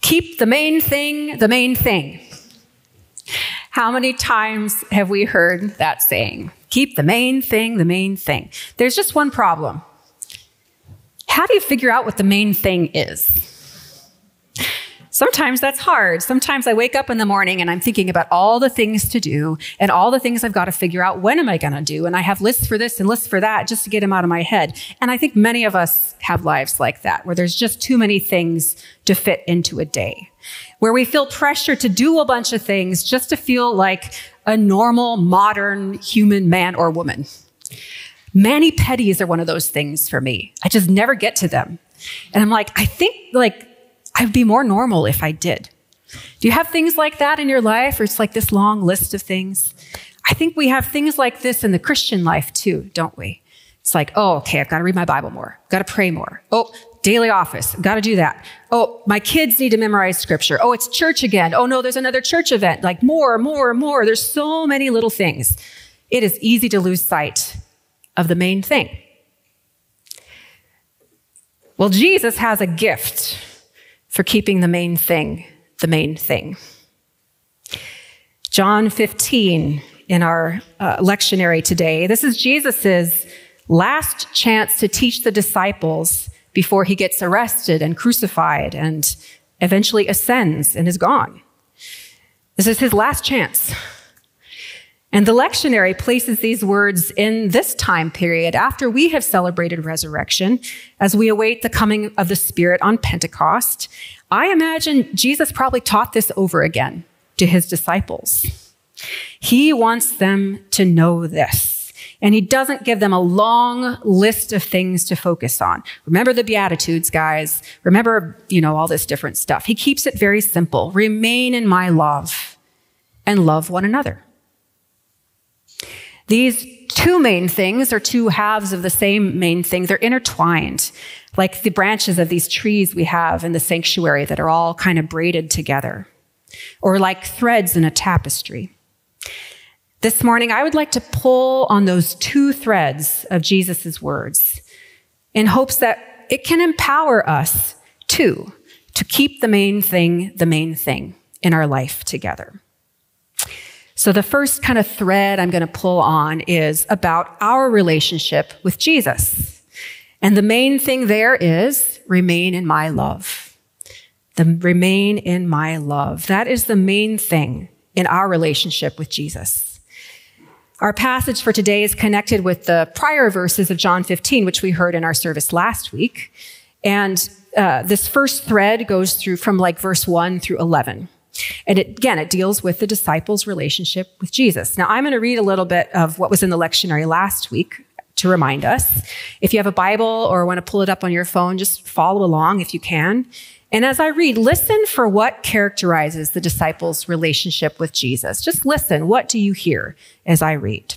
Keep the main thing the main thing. How many times have we heard that saying? Keep the main thing the main thing. There's just one problem. How do you figure out what the main thing is? Sometimes that's hard. Sometimes I wake up in the morning and I'm thinking about all the things to do and all the things I've got to figure out. When am I going to do? And I have lists for this and lists for that just to get them out of my head. And I think many of us have lives like that, where there's just too many things to fit into a day, where we feel pressure to do a bunch of things just to feel like a normal, modern human man or woman. Mani-pedis are one of those things for me. I just never get to them. And I'm like, I think I'd be more normal if I did. Do you have things like that in your life? Or it's like this long list of things? I think we have things like this in the Christian life too, don't we? It's like, oh, okay, I've got to read my Bible more. I've got to pray more. Oh, daily office. I've got to do that. Oh, my kids need to memorize scripture. Oh, it's church again. Oh no, there's another church event. Like more. There's so many little things. It is easy to lose sight of the main thing. Well, Jesus has a gift for keeping the main thing the main thing. John 15 in our lectionary today. This is Jesus's last chance to teach the disciples before he gets arrested and crucified and eventually ascends and is gone. This is his last chance. And the lectionary places these words in this time period after we have celebrated resurrection, as we await the coming of the Spirit on Pentecost. I imagine Jesus probably taught this over again to his disciples. He wants them to know this, and he doesn't give them a long list of things to focus on. Remember the Beatitudes, guys. Remember, all this different stuff. He keeps it very simple. Remain in my love and love one another. These two main things are two halves of the same main thing. They're intertwined, like the branches of these trees we have in the sanctuary that are all kind of braided together, or like threads in a tapestry. This morning, I would like to pull on those two threads of Jesus' words in hopes that it can empower us too to keep the main thing in our life together. So the first kind of thread I'm going to pull on is about our relationship with Jesus. And the main thing there is remain in my love. Remain in my love. That is the main thing in our relationship with Jesus. Our passage for today is connected with the prior verses of John 15, which we heard in our service last week. And this first thread goes through from verse 1 through 11. And it deals with the disciples' relationship with Jesus. Now, I'm going to read a little bit of what was in the lectionary last week to remind us. If you have a Bible or want to pull it up on your phone, just follow along if you can. And as I read, listen for what characterizes the disciples' relationship with Jesus. Just listen. What do you hear as I read?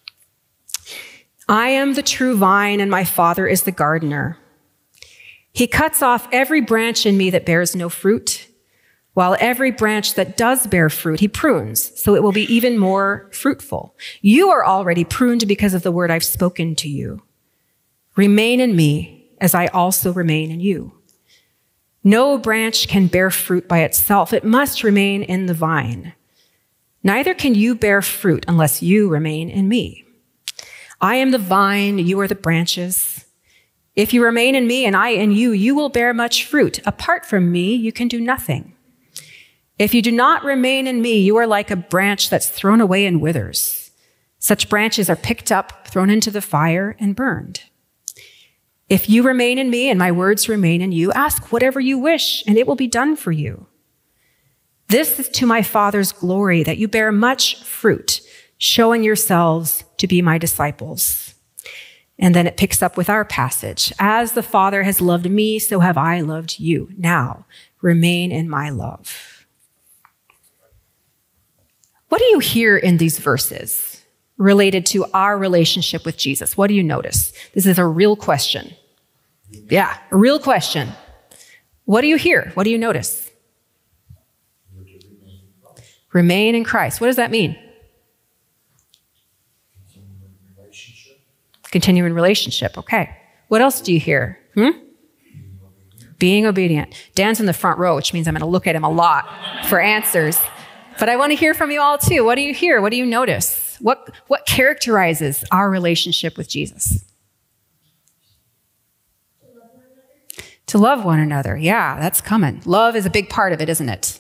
I am the true vine, and my Father is the gardener. He cuts off every branch in me that bears no fruit, while every branch that does bear fruit, he prunes, so it will be even more fruitful. You are already pruned because of the word I've spoken to you. Remain in me, as I also remain in you. No branch can bear fruit by itself. It must remain in the vine. Neither can you bear fruit unless you remain in me. I am the vine, you are the branches. If you remain in me and I in you, you will bear much fruit. Apart from me, you can do nothing. If you do not remain in me, you are like a branch that's thrown away and withers. Such branches are picked up, thrown into the fire, and burned. If you remain in me and my words remain in you, ask whatever you wish, and it will be done for you. This is to my Father's glory, that you bear much fruit, showing yourselves to be my disciples. And then it picks up with our passage. As the Father has loved me, so have I loved you. Now, remain in my love. What do you hear in these verses related to our relationship with Jesus? What do you notice? This is a real question. Yeah, a real question. What do you hear? What do you notice? Remain in Christ. What does that mean? Continue in relationship. Okay. What else do you hear? Being obedient. Dan's in the front row, which means I'm going to look at him a lot for answers. But I want to hear from you all too. What do you hear? What do you notice? What characterizes our relationship with Jesus? To love one another. Yeah, that's coming. Love is a big part of it, isn't it?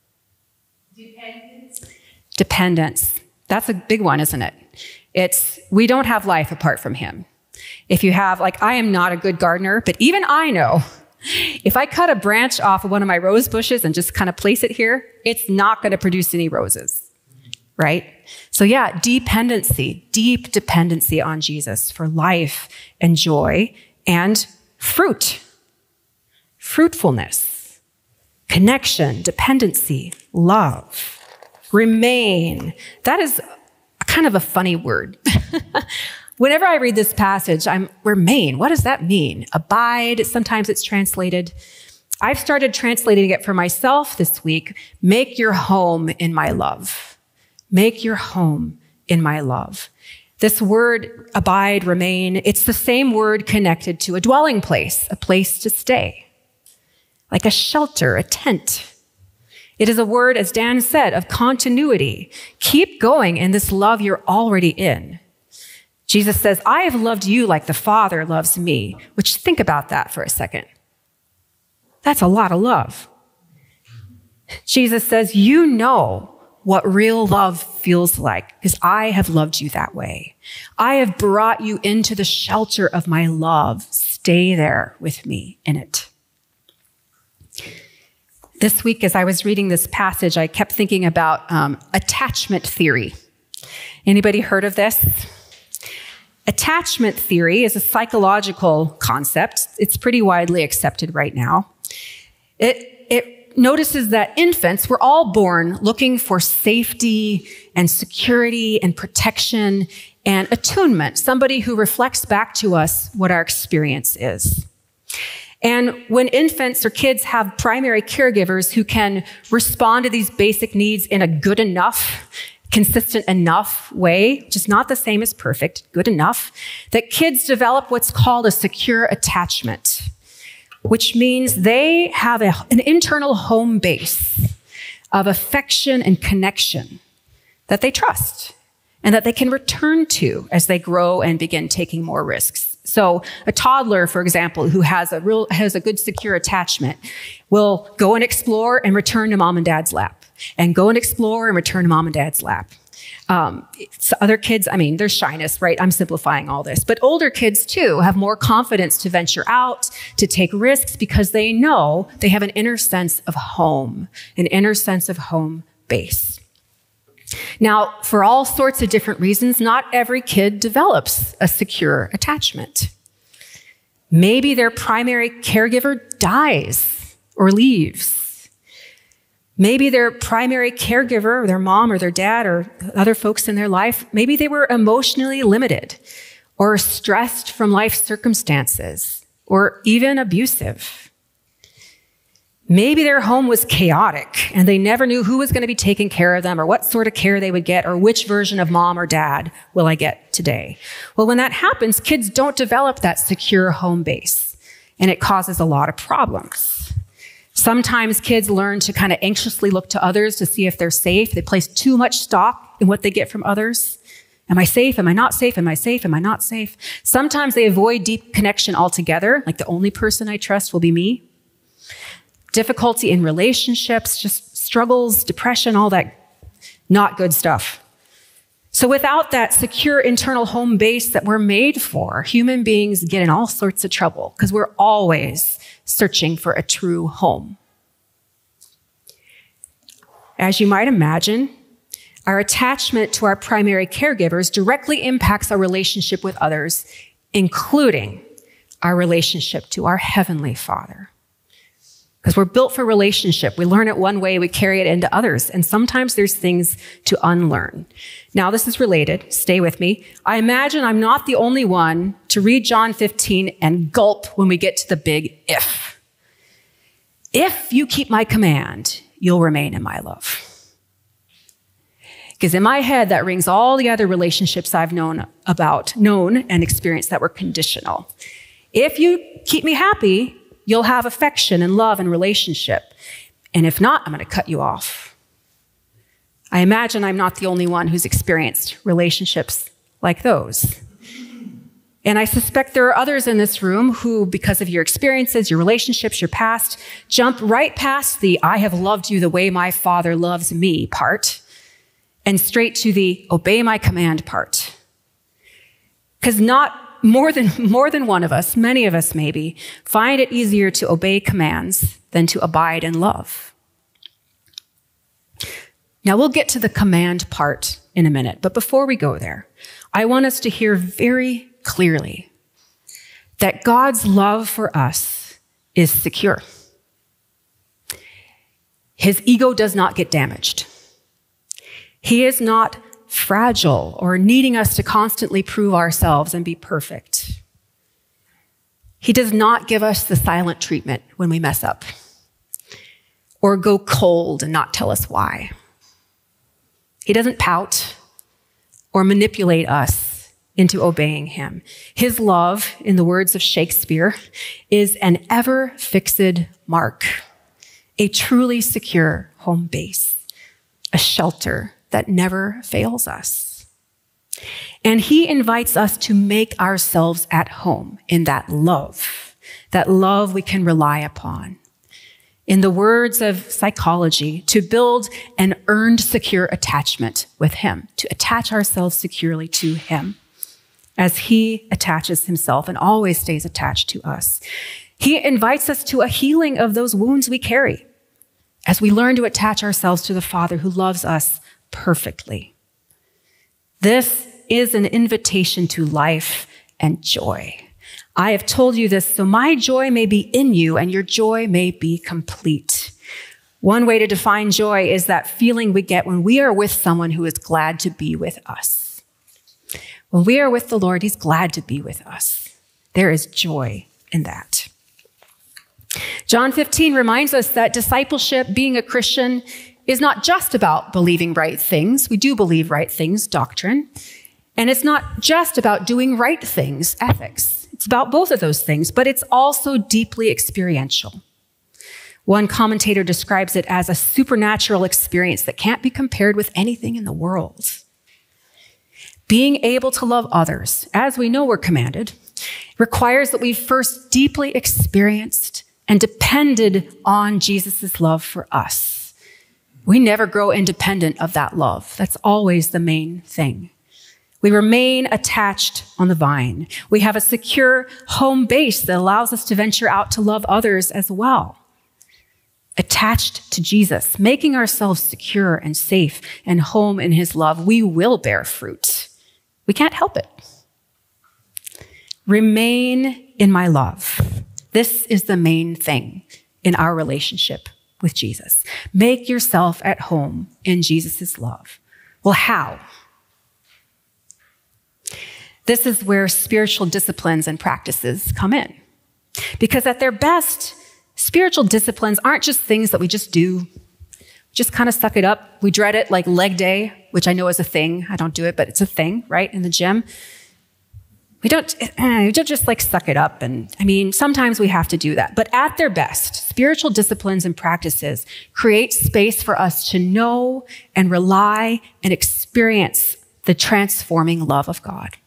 Dependence. That's a big one, isn't it? We don't have life apart from him. If you have, I am not a good gardener, but even I know if I cut a branch off of one of my rose bushes and just kind of place it here, it's not going to produce any roses, right? So yeah, dependency, deep dependency on Jesus for life and joy and fruit, fruitfulness, connection, dependency, love, remain. That is kind of a funny word. Whenever I read this passage, remain. What does that mean? Abide, sometimes it's translated. I've started translating it for myself this week. Make your home in my love. Make your home in my love. This word, abide, remain, it's the same word connected to a dwelling place, a place to stay, like a shelter, a tent. It is a word, as Dan said, of continuity. Keep going in this love you're already in. Jesus says, I have loved you like the Father loves me, which think about that for a second. That's a lot of love. Jesus says, you know what real love feels like because I have loved you that way. I have brought you into the shelter of my love. Stay there with me in it. This week, as I was reading this passage, I kept thinking about attachment theory. Anybody heard of this? Attachment theory is a psychological concept. It's pretty widely accepted right now. It notices that infants were all born looking for safety and security and protection and attunement, somebody who reflects back to us what our experience is. And when infants or kids have primary caregivers who can respond to these basic needs in a good enough, consistent enough way, which is not the same as perfect, good enough, that kids develop what's called a secure attachment, which means they have an internal home base of affection and connection that they trust and that they can return to as they grow and begin taking more risks. So a toddler, for example, who has a good secure attachment will go and explore and return to mom and dad's lap, and go and explore and return to mom and dad's lap. Other kids, there's shyness, right? I'm simplifying all this. But older kids, too, have more confidence to venture out, to take risks, because they know they have an inner sense of home, an inner sense of home base. Now, for all sorts of different reasons, not every kid develops a secure attachment. Maybe their primary caregiver dies or leaves. Maybe their primary caregiver, their mom or their dad or other folks in their life, maybe they were emotionally limited or stressed from life circumstances or even abusive. Maybe their home was chaotic and they never knew who was going to be taking care of them or what sort of care they would get or which version of mom or dad will I get today. Well, when that happens, kids don't develop that secure home base and it causes a lot of problems. Sometimes kids learn to kind of anxiously look to others to see if they're safe. They place too much stock in what they get from others. Am I safe? Am I not safe? Am I safe? Am I not safe? Sometimes they avoid deep connection altogether, like the only person I trust will be me. Difficulty in relationships, just struggles, depression, all that not good stuff. So without that secure internal home base that we're made for, human beings get in all sorts of trouble because we're always searching for a true home. As you might imagine, our attachment to our primary caregivers directly impacts our relationship with others, including our relationship to our Heavenly Father. Because we're built for relationship. We learn it one way, we carry it into others. And sometimes there's things to unlearn. Now, this is related. Stay with me. I imagine I'm not the only one to read John 15 and gulp when we get to the big if. If you keep my command, you'll remain in my love. Because in my head, that rings all the other relationships I've known and experienced that were conditional. If you keep me happy, you'll have affection and love and relationship. And if not, I'm going to cut you off. I imagine I'm not the only one who's experienced relationships like those. And I suspect there are others in this room who, because of your experiences, your relationships, your past, jump right past the "I have loved you the way my Father loves me" part and straight to the "obey my command" part. Because not more than one of us, many of us maybe, find it easier to obey commands than to abide in love. Now we'll get to the command part in a minute, but before we go there, I want us to hear very clearly that God's love for us is secure. His ego does not get damaged. He is not fragile or needing us to constantly prove ourselves and be perfect. He does not give us the silent treatment when we mess up or go cold and not tell us why. He doesn't pout or manipulate us into obeying him. His love, in the words of Shakespeare, is an ever-fixed mark, a truly secure home base, a shelter that never fails us. And he invites us to make ourselves at home in that love we can rely upon. In the words of psychology, to build an earned secure attachment with him, to attach ourselves securely to him as he attaches himself and always stays attached to us. He invites us to a healing of those wounds we carry as we learn to attach ourselves to the Father who loves us perfectly. This is an invitation to life and joy. I have told you this so my joy may be in you and your joy may be complete. One way to define joy is that feeling we get when we are with someone who is glad to be with us. When we are with the Lord, he's glad to be with us. There is joy in that. John 15 reminds us that discipleship, being a Christian, is not just about believing right things. We do believe right things, doctrine. And it's not just about doing right things, ethics. It's about both of those things, but it's also deeply experiential. One commentator describes it as a supernatural experience that can't be compared with anything in the world. Being able to love others, as we know we're commanded, requires that we've first deeply experienced and depended on Jesus' love for us. We never grow independent of that love. That's always the main thing. We remain attached on the vine. We have a secure home base that allows us to venture out to love others as well. Attached to Jesus, making ourselves secure and safe and home in his love, we will bear fruit. We can't help it. Remain in my love. This is the main thing in our relationship with Jesus. Make yourself at home in Jesus' love. Well, how? This is where spiritual disciplines and practices come in. Because at their best, spiritual disciplines aren't just things that we just do. Just kind of suck it up. We dread it like leg day, which I know is a thing. I don't do it, but it's a thing, right? In the gym. We don't just like suck it up. And I mean, sometimes we have to do that. But at their best, spiritual disciplines and practices create space for us to know and rely and experience the transforming love of God.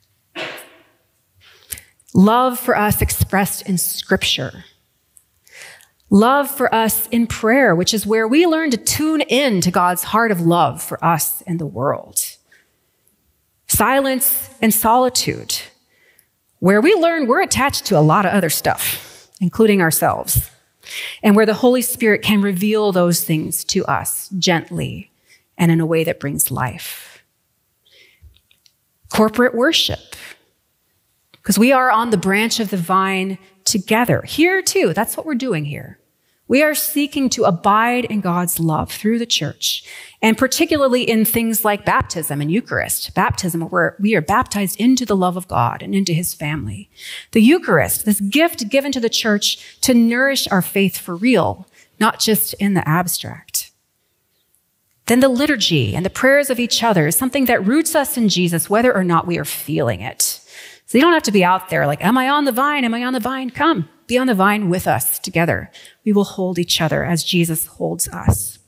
Love for us expressed in Scripture. Love for us in prayer, which is where we learn to tune in to God's heart of love for us and the world. Silence and solitude, where we learn we're attached to a lot of other stuff, including ourselves, and where the Holy Spirit can reveal those things to us gently and in a way that brings life. Corporate worship, because we are on the branch of the vine together. Here too, that's what we're doing here. We are seeking to abide in God's love through the church, and particularly in things like baptism and Eucharist. Baptism, where we are baptized into the love of God and into his family. The Eucharist, this gift given to the church to nourish our faith for real, not just in the abstract. Then the liturgy and the prayers of each other is something that roots us in Jesus, whether or not we are feeling it. So you don't have to be out there like, am I on the vine? Am I on the vine? Come, be on the vine with us together. We will hold each other as Jesus holds us.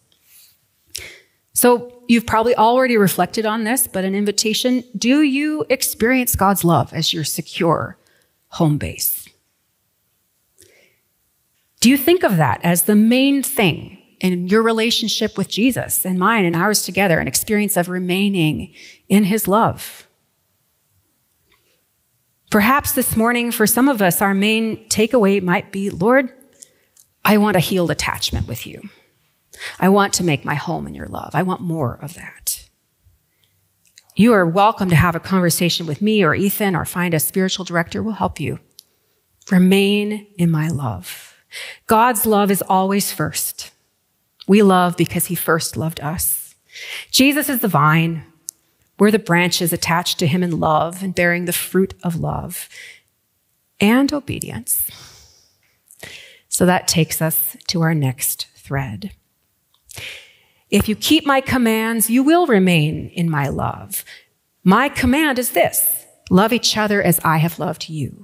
So you've probably already reflected on this, but an invitation, do you experience God's love as your secure home base? Do you think of that as the main thing in your relationship with Jesus and mine and ours together, an experience of remaining in his love? Perhaps this morning, for some of us, our main takeaway might be, Lord, I want a healed attachment with you. I want to make my home in your love. I want more of that. You are welcome to have a conversation with me or Ethan or find a spiritual director. We'll help you. Remain in my love. God's love is always first. We love because he first loved us. Jesus is the vine. We're the branches attached to him in love and bearing the fruit of love and obedience. So that takes us to our next thread. If you keep my commands, you will remain in my love. My command is this: love each other as I have loved you.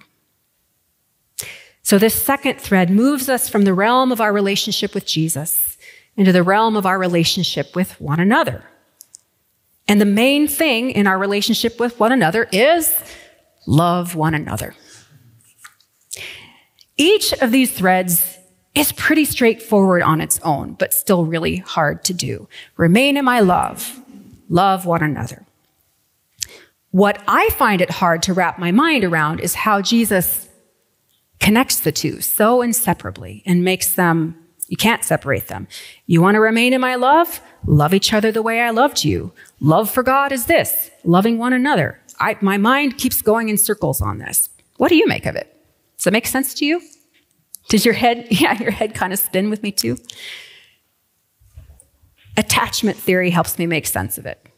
So this second thread moves us from the realm of our relationship with Jesus into the realm of our relationship with one another. And the main thing in our relationship with one another is love one another. Each of these threads is pretty straightforward on its own, but still really hard to do. Remain in my love. Love one another. What I find it hard to wrap my mind around is how Jesus connects the two so inseparably and makes them, you can't separate them. You want to remain in my love? Love each other the way I loved you. Love for God is this: loving one another. My mind keeps going in circles on this. What do you make of it? Does it make sense to you? Does your head kind of spin with me too? Attachment theory helps me make sense of it.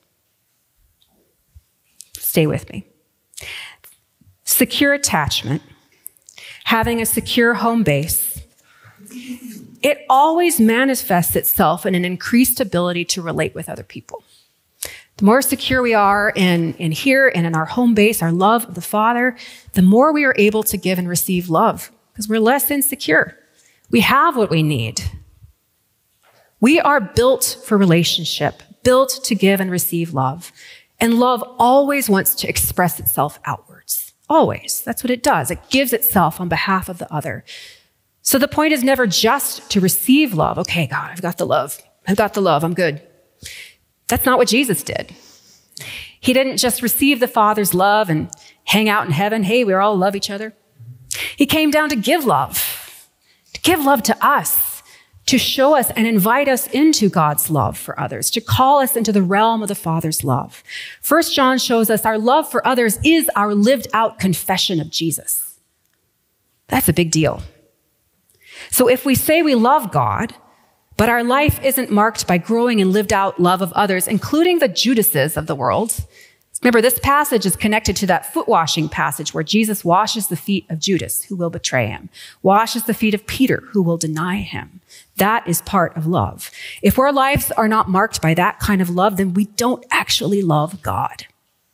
Stay with me. Secure attachment, having a secure home base, it always manifests itself in an increased ability to relate with other people. The more secure we are in here and in our home base, our love of the Father, the more we are able to give and receive love because we're less insecure. We have what we need. We are built for relationship, built to give and receive love. And love always wants to express itself outwards. Always. That's what it does. It gives itself on behalf of the other. So the point is never just to receive love. Okay, God, I've got the love. I'm good. That's not what Jesus did. He didn't just receive the Father's love and hang out in heaven. Hey, we all love each other. He came down to give love to us, to show us and invite us into God's love for others, to call us into the realm of the Father's love. 1 John shows us our love for others is our lived out confession of Jesus. That's a big deal. So if we say we love God, but our life isn't marked by growing and lived out love of others, including the Judases of the world. Remember, this passage is connected to that foot washing passage where Jesus washes the feet of Judas, who will betray him, washes the feet of Peter, who will deny him. That is part of love. If our lives are not marked by that kind of love, then we don't actually love God.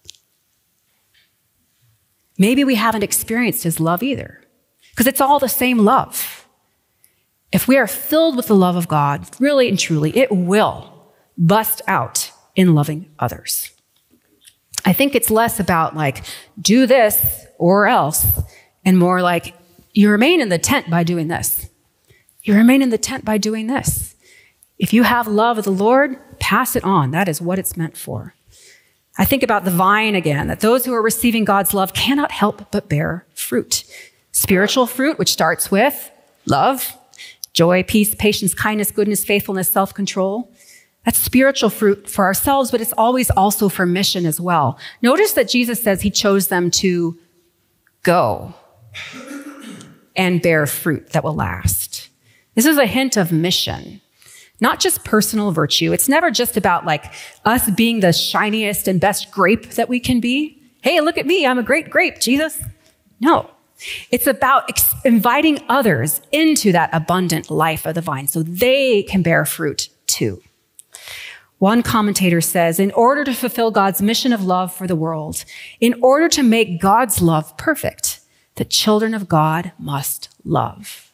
Maybe we haven't experienced his love either, because it's all the same love. If we are filled with the love of God, really and truly, it will bust out in loving others. I think it's less about like, do this or else, and more like, you remain in the tent by doing this. You remain in the tent by doing this. If you have love of the Lord, pass it on. That is what it's meant for. I think about the vine again, that those who are receiving God's love cannot help but bear fruit. Spiritual fruit, which starts with love, joy, peace, patience, kindness, goodness, faithfulness, self-control. That's spiritual fruit for ourselves, but it's always also for mission as well. Notice that Jesus says he chose them to go and bear fruit that will last. This is a hint of mission, not just personal virtue. It's never just about like us being the shiniest and best grape that we can be. Hey, look at me. I'm a great grape, Jesus. No. It's about inviting others into that abundant life of the vine so they can bear fruit too. One commentator says, in order to fulfill God's mission of love for the world, in order to make God's love perfect, the children of God must love.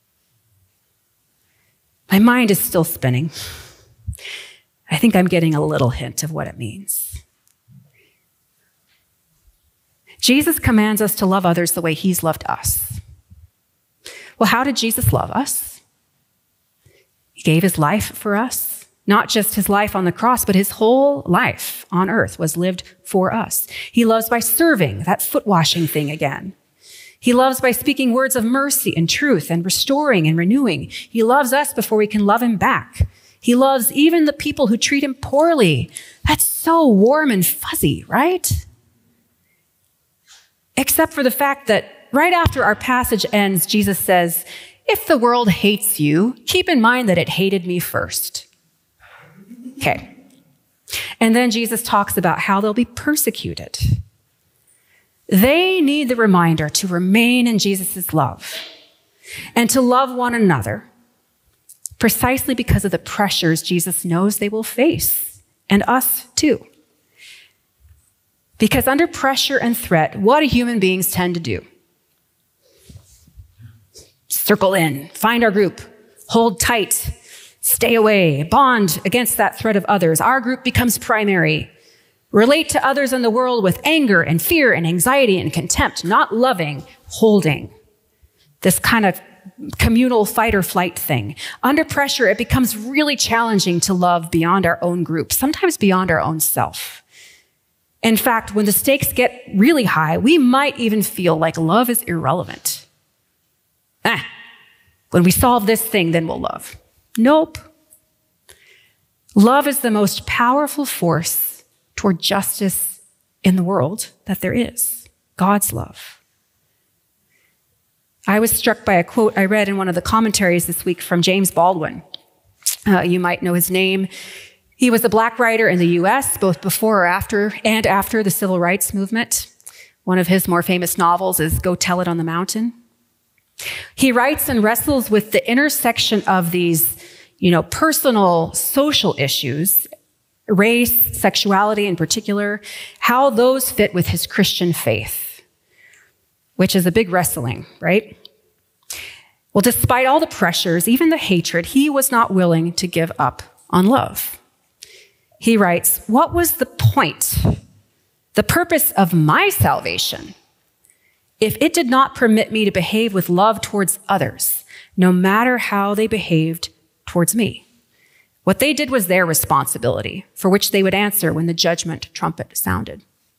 My mind is still spinning. I think I'm getting a little hint of what it means. Jesus commands us to love others the way he's loved us. Well, how did Jesus love us? He gave his life for us. Not just his life on the cross, but his whole life on earth was lived for us. He loves by serving, that foot washing thing again. He loves by speaking words of mercy and truth and restoring and renewing. He loves us before we can love him back. He loves even the people who treat him poorly. That's so warm and fuzzy, right? Except for the fact that right after our passage ends, Jesus says, if the world hates you, keep in mind that it hated me first. Okay. And then Jesus talks about how they'll be persecuted. They need the reminder to remain in Jesus' love and to love one another precisely because of the pressures Jesus knows they will face, and us too. Because under pressure and threat, what do human beings tend to do? Circle in, find our group, hold tight, stay away, bond against that threat of others. Our group becomes primary. Relate to others in the world with anger and fear and anxiety and contempt, not loving, holding. This kind of communal fight or flight thing. Under pressure, it becomes really challenging to love beyond our own group, sometimes beyond our own self. In fact, when the stakes get really high, we might even feel like love is irrelevant. When we solve this thing, then we'll love. Nope. Love is the most powerful force toward justice in the world that there is. God's love. I was struck by a quote I read in one of the commentaries this week from James Baldwin. You might know his name. He was a black writer in the U.S., both before or after the civil rights movement. One of his more famous novels is Go Tell It on the Mountain. He writes and wrestles with the intersection of these, personal, social issues, race, sexuality in particular, how those fit with his Christian faith, which is a big wrestling, right? Well, despite all the pressures, even the hatred, he was not willing to give up on love. He writes, what was the point, the purpose of my salvation, if it did not permit me to behave with love towards others, no matter how they behaved towards me? What they did was their responsibility, for which they would answer when the judgment trumpet sounded.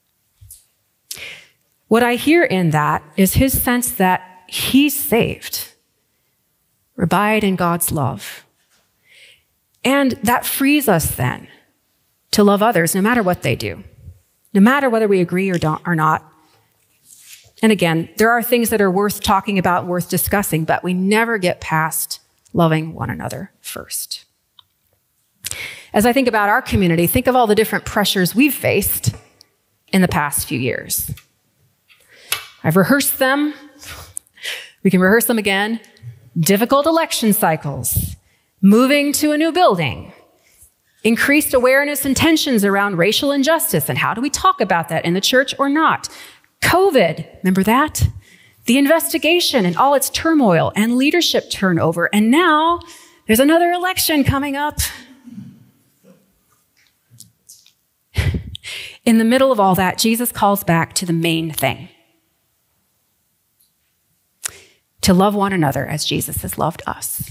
What I hear in that is his sense that he's saved. Abide in God's love. And that frees us then to love others no matter what they do, no matter whether we agree or not. And again, there are things that are worth talking about, worth discussing, but we never get past loving one another first. As I think about our community, think of all the different pressures we've faced in the past few years. I've rehearsed them. We can rehearse them again. Difficult election cycles, moving to a new building, increased awareness and tensions around racial injustice, and how do we talk about that in the church or not? COVID, remember that? The investigation and all its turmoil and leadership turnover, and now there's another election coming up. In the middle of all that, Jesus calls back to the main thing. To love one another as Jesus has loved us.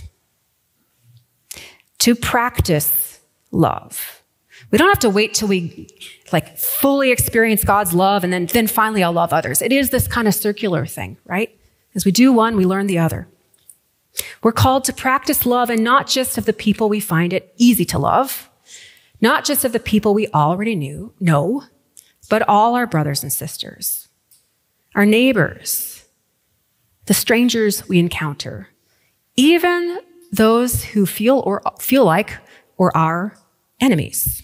To practice love. We don't have to wait till we fully experience God's love and then finally I'll love others. It is this kind of circular thing, right? As we do one, we learn the other. We're called to practice love, and not just of the people we find it easy to love, not just of the people we already know, but all our brothers and sisters, our neighbors, the strangers we encounter, even those who feel like or are enemies.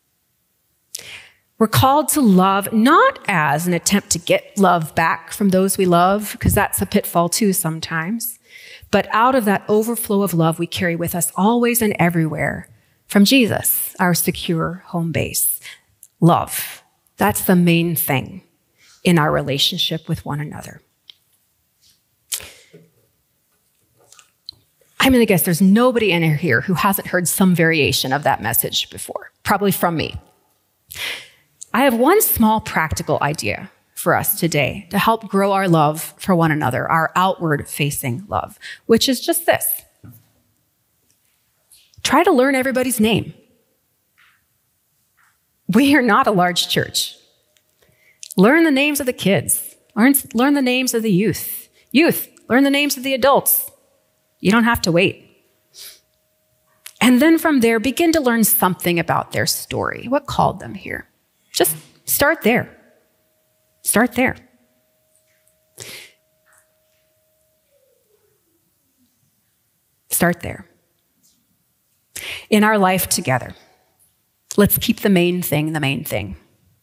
We're called to love not as an attempt to get love back from those we love, because that's a pitfall too sometimes, but out of that overflow of love we carry with us always and everywhere from Jesus, our secure home base. Love. That's the main thing in our relationship with one another. I'm going to guess there's nobody in here who hasn't heard some variation of that message before, probably from me. I have one small practical idea for us today to help grow our love for one another, our outward-facing love, which is just this. Try to learn everybody's name. We are not a large church. Learn the names of the kids. Learn the names of the youth. Youth, learn the names of the adults. You don't have to wait. And then from there, begin to learn something about their story. What called them here? Just start there. Start there. Start there. In our life together, let's keep the main thing the main thing.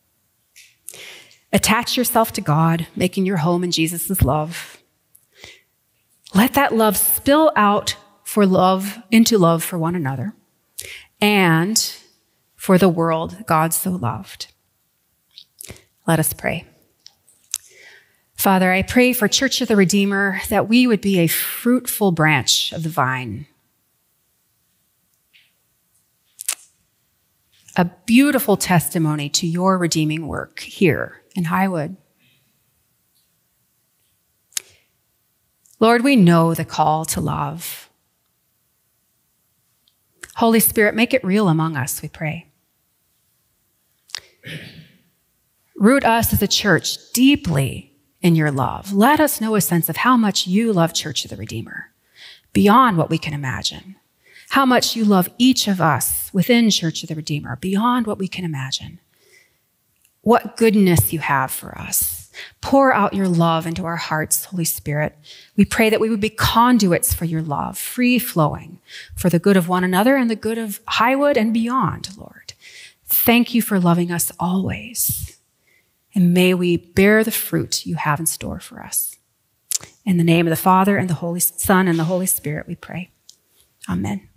Attach yourself to God, making your home in Jesus' love. Let that love spill out into love for one another and for the world God so loved. Let us pray. Father, I pray for Church of the Redeemer that we would be a fruitful branch of the vine. A beautiful testimony to your redeeming work here in Highwood. Lord, we know the call to love. Holy Spirit, make it real among us, we pray. Root us as a church deeply in your love. Let us know a sense of how much you love Church of the Redeemer, beyond what we can imagine. How much you love each of us within Church of the Redeemer, beyond what we can imagine. What goodness you have for us. Pour out your love into our hearts, Holy Spirit. We pray that we would be conduits for your love, free-flowing, for the good of one another and the good of Highwood and beyond, Lord. Thank you for loving us always. And may we bear the fruit you have in store for us. In the name of the Father, and the Holy Son, and the Holy Spirit, we pray. Amen.